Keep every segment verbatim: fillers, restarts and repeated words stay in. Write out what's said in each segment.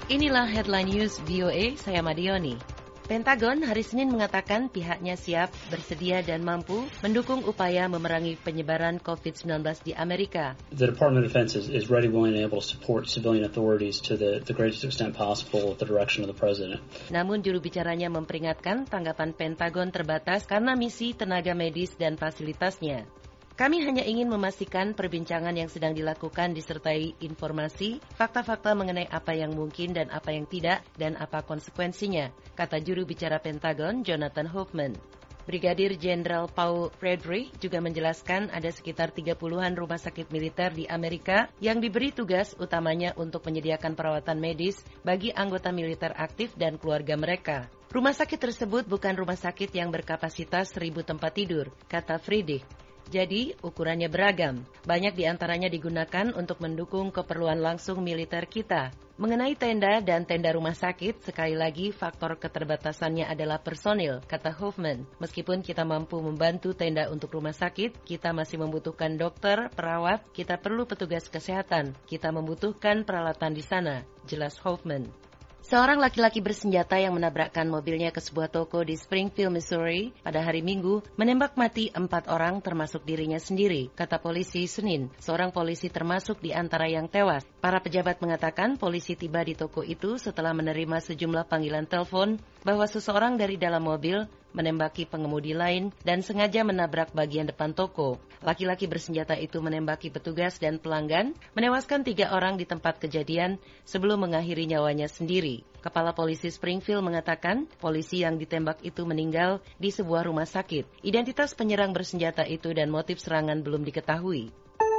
Inilah Headline News V O A, saya Madioni. Pentagon hari Senin mengatakan pihaknya siap, bersedia dan mampu mendukung upaya memerangi penyebaran covid sembilan belas di Amerika. The Department of Defense is, is ready, willing, and able to support civilian authorities to the, the greatest extent possible with the direction of the President. Namun juru bicaranya memperingatkan tanggapan Pentagon terbatas karena misi tenaga medis dan fasilitasnya. Kami hanya ingin memastikan perbincangan yang sedang dilakukan disertai informasi, fakta-fakta mengenai apa yang mungkin dan apa yang tidak, dan apa konsekuensinya, kata juru bicara Pentagon, Jonathan Hoffman. Brigadir Jenderal Paul Frederick juga menjelaskan ada sekitar tiga puluhan rumah sakit militer di Amerika yang diberi tugas utamanya untuk menyediakan perawatan medis bagi anggota militer aktif dan keluarga mereka. Rumah sakit tersebut bukan rumah sakit yang berkapasitas seribu tempat tidur, kata Friedrich. Jadi, ukurannya beragam. Banyak di antaranya digunakan untuk mendukung keperluan langsung militer kita. Mengenai tenda dan tenda rumah sakit, sekali lagi faktor keterbatasannya adalah personil, kata Hoffman. Meskipun kita mampu membantu tenda untuk rumah sakit, kita masih membutuhkan dokter, perawat, kita perlu petugas kesehatan, kita membutuhkan peralatan di sana, jelas Hoffman. Seorang laki-laki bersenjata yang menabrakkan mobilnya ke sebuah toko di Springfield, Missouri pada hari Minggu menembak mati empat orang termasuk dirinya sendiri, kata polisi Senin. Seorang polisi termasuk di antara yang tewas. Para pejabat mengatakan polisi tiba di toko itu setelah menerima sejumlah panggilan telepon bahwa seseorang dari dalam mobil menembaki pengemudi lain dan sengaja menabrak bagian depan toko. Laki-laki bersenjata itu menembaki petugas dan pelanggan, menewaskan tiga orang di tempat kejadian sebelum mengakhiri nyawanya sendiri. Kepala polisi Springfield mengatakan polisi yang ditembak itu meninggal di sebuah rumah sakit. Identitas penyerang bersenjata itu dan motif serangan belum diketahui.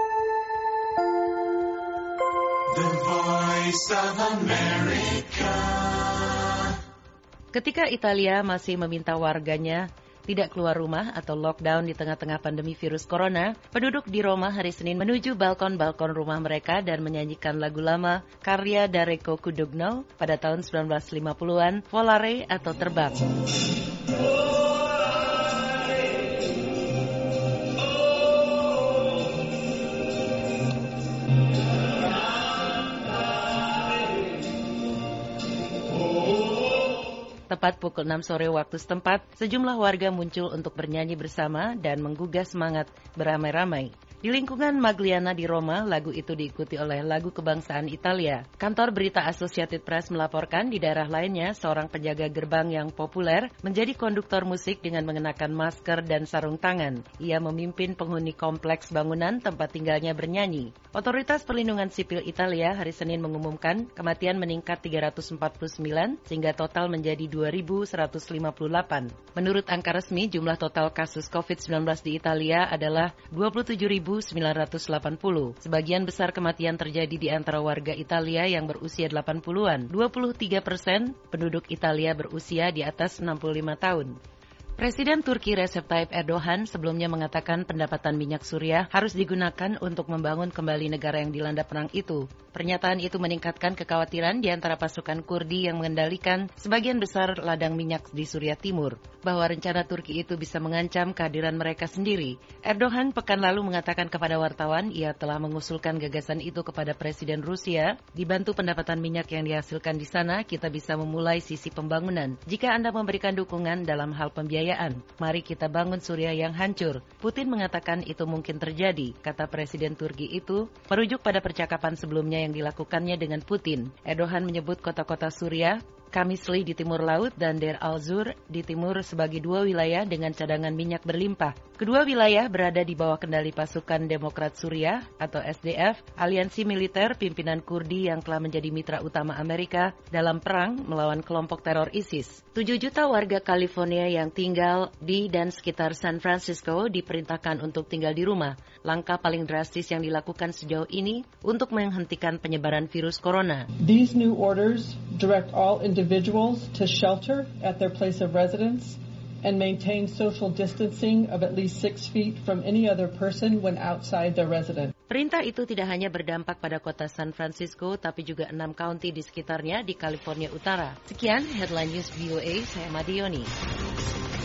The Voice of America. Ketika Italia masih meminta warganya tidak keluar rumah atau lockdown di tengah-tengah pandemi virus corona, penduduk di Roma hari Senin menuju balkon-balkon rumah mereka dan menyanyikan lagu lama karya D'Errico Codogno pada tahun sembilan belas lima puluhan, Volare atau Terbang. Tepat pukul enam sore waktu setempat, sejumlah warga muncul untuk bernyanyi bersama dan menggugah semangat beramai-ramai. Di lingkungan Magliana di Roma, lagu itu diikuti oleh lagu kebangsaan Italia. Kantor berita Associated Press melaporkan di daerah lainnya, seorang penjaga gerbang yang populer menjadi konduktor musik dengan mengenakan masker dan sarung tangan. Ia memimpin penghuni kompleks bangunan tempat tinggalnya bernyanyi. Otoritas Perlindungan Sipil Italia hari Senin mengumumkan kematian meningkat tiga ratus empat puluh sembilan sehingga total menjadi dua ribu seratus lima puluh delapan. Menurut angka resmi, jumlah total kasus covid sembilan belas di Italia adalah dua puluh tujuh ribu sembilan ratus delapan puluh. Sebagian besar kematian terjadi di antara warga Italia yang berusia delapan puluhan. dua puluh tiga persen penduduk Italia berusia di atas enam puluh lima tahun. Presiden Turki Recep Tayyip Erdogan sebelumnya mengatakan pendapatan minyak Suriah harus digunakan untuk membangun kembali negara yang dilanda perang itu. Pernyataan itu meningkatkan kekhawatiran di antara pasukan Kurdi yang mengendalikan sebagian besar ladang minyak di Suriah Timur, bahwa rencana Turki itu bisa mengancam kehadiran mereka sendiri. Erdogan pekan lalu mengatakan kepada wartawan ia telah mengusulkan gagasan itu kepada Presiden Rusia. Dibantu pendapatan minyak yang dihasilkan di sana, kita bisa memulai sisi pembangunan. Jika Anda memberikan dukungan dalam hal pembiayaan, mari kita bangun Suriah yang hancur. Putin mengatakan itu mungkin terjadi, kata Presiden Turki itu, merujuk pada percakapan sebelumnya yang dilakukannya dengan Putin. Erdogan menyebut kota-kota Suriah, Qamishli di timur laut dan Deir al-Zur di timur sebagai dua wilayah dengan cadangan minyak berlimpah. Kedua wilayah berada di bawah kendali pasukan Demokrat Suriah atau S D F, aliansi militer pimpinan Kurdi yang telah menjadi mitra utama Amerika dalam perang melawan kelompok teror ISIS. tujuh juta warga California yang tinggal di dan sekitar San Francisco diperintahkan untuk tinggal di rumah. Langkah paling drastis yang dilakukan sejauh ini untuk menghentikan penyebaran virus corona. These new orders direct all individuals to shelter at their place of residence and maintain social distancing of at least six feet from any other person when outside their residence. Perintah itu tidak hanya berdampak pada kota San Francisco, tapi juga enam county di sekitarnya di California Utara. Sekian Headline News V O A, saya Madioni.